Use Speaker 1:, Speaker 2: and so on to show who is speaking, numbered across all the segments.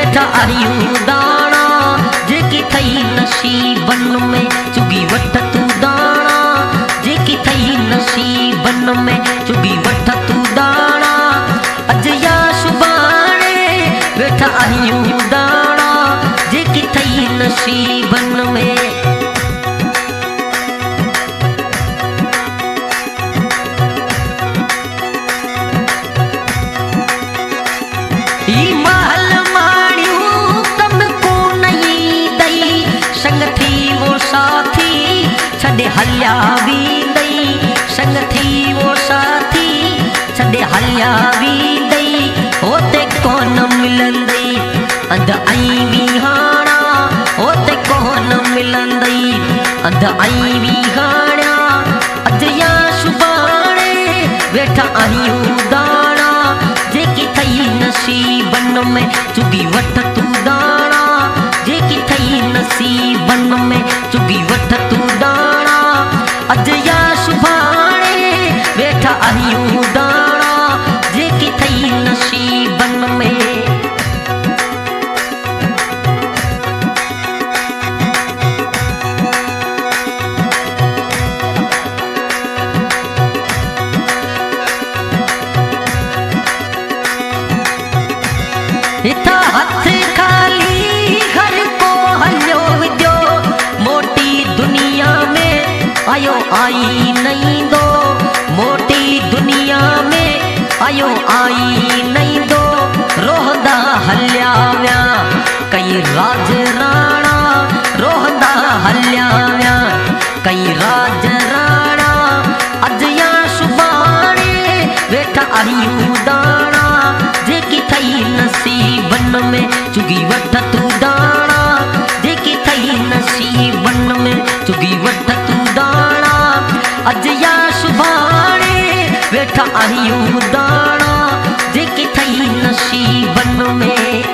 Speaker 1: वेठा आहियूं दाणा जेकी थई नसीबन में चुगी वठ तूं दाणा जेकी थई नसीबन में चुगी वठ तूं दाणा अॼु या सुभाणे वेठा आहियूं दाणा जेकी थई नसीबन में छॾे हलिया वेंदई संग थी वो साथी छॾे हलिया वेंदई होते कोन मिलंदई अंध आई विहाणा होते कोन मिलंदई अंध आई विहाणा अॼु या सुभाणे वेठा आहियूं दाणा जेकी थई नसीबन में चुगी वठ तूं दाणा जेकी थई नसीबन में चुगी वठ तूं दाणा अॼु या सुभाणे वेठा आहियूं दाणा जेकी थई नसीबन में हितां हथ खाली घर को हलियो वियो मोटी दुनिया में आयो आई नहीं दो मोटी दुनिया में आयो आई नहीं दो रोहदा हलिया व्या कई राज राणा रोहदा हलिया व्या कई राज राणा अॼु या सुभाणे वेठा आहियूं दाणा जेकी थई नसीबन में चुगी वठ तूं दाणा जेकी थई नसीबन में चुगी वठ तूं दाणा अॼु या सुभाणे वेठा आहियूं दाणा जेकी थई नसीबन में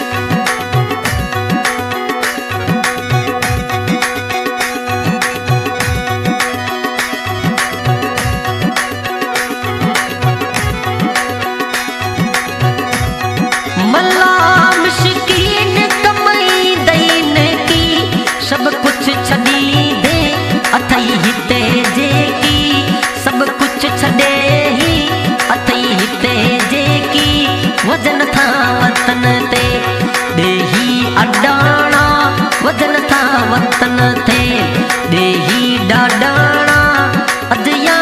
Speaker 1: सब कुछ छड़ी दे अथई हिते जेकी सब कुछ छड़े ही अथई हिते जेकी वजन था वतन ते देही अडाणा वजन था वतन ते देही डाडाणा अॼु या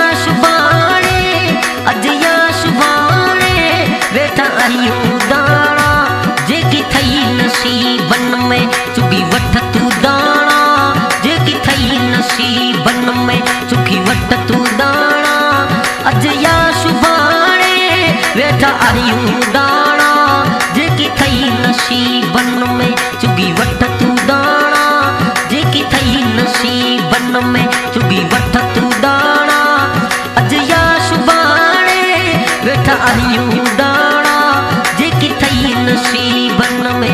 Speaker 1: सुभाणे वेठा आहियूं दाणा जेकी थई नसीबन में चुगी वठ तूं दाणा जेकी थई नसीबन में चुगी वठ तूं दाणा अॼु या सुभाणे वेठा आहियूं दाणा जेकी थई नसीबन में चुगी वठ तूं दाणा जेकी थई नसीबन में चुगी वठ तूं दाणा अॼु या सुभाणे वेठा आहियूं दाणा जेकी थई नसीबन में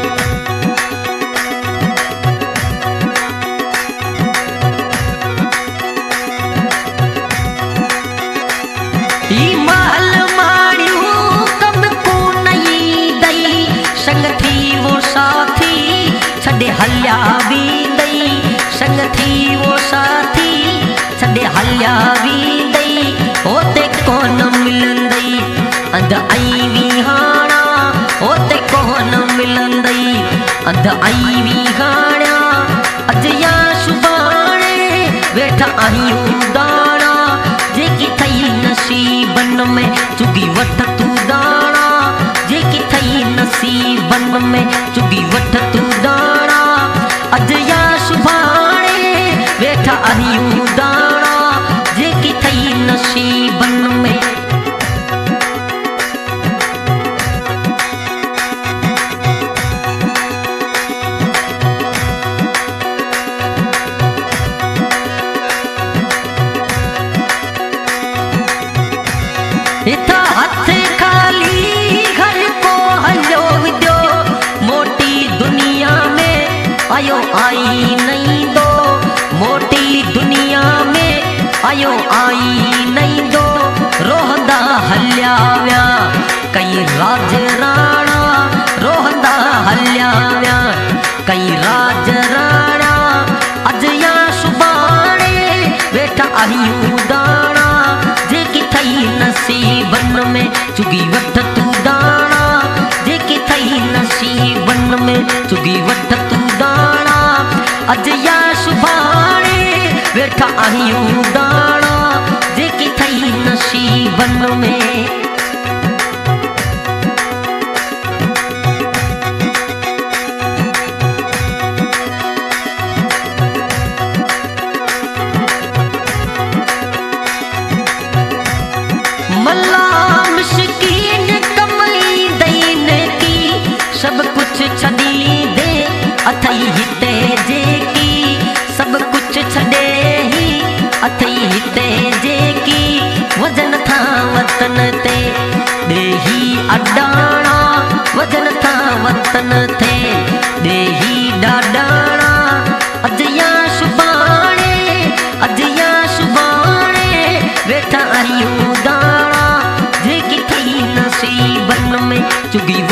Speaker 1: छॾे हलिया वेंदई संग थी वो साथी छॾे हलिया वेंदई होते कोन मिलंदई अंध आई विहाणा होते कोन मिलंदई अंध आई विहाणा अॼु या सुभाणे वेठा आहियूं दाणा जेकी थई नसीबन में चुगी वठ तूं दाणा जेकी थई नसीबन में चुगी वठ तूं दाणा अॼु या सुभाणे वेठा आहियूं दाणा जेकी थई नसीबन में हितां हथ खाली घर को हलियो वियो मोटी दुनिया में आयो आई नहीं दो मोटी दुनिया में आयो आई नहीं दो रोहदा हलिया व्या कई राज राणा रोहदा नसीबन में चुगी वठ तू दाणा। अज या सुभाणे वेठा आहियूं दाणा जेकी थई नसीबन में। सब कुछ छड़ी दे अथई हिते जेकी, सब कुछ छड़े ही अथई हिते जेकी, वजन था वतन ते देही अडाणा, वजन था वतन ते देही डाडाणा। अज या सुभाणे, अज या सुभाणे वेठा आहियूं दाणा जेकी थई नसीबन में चुगी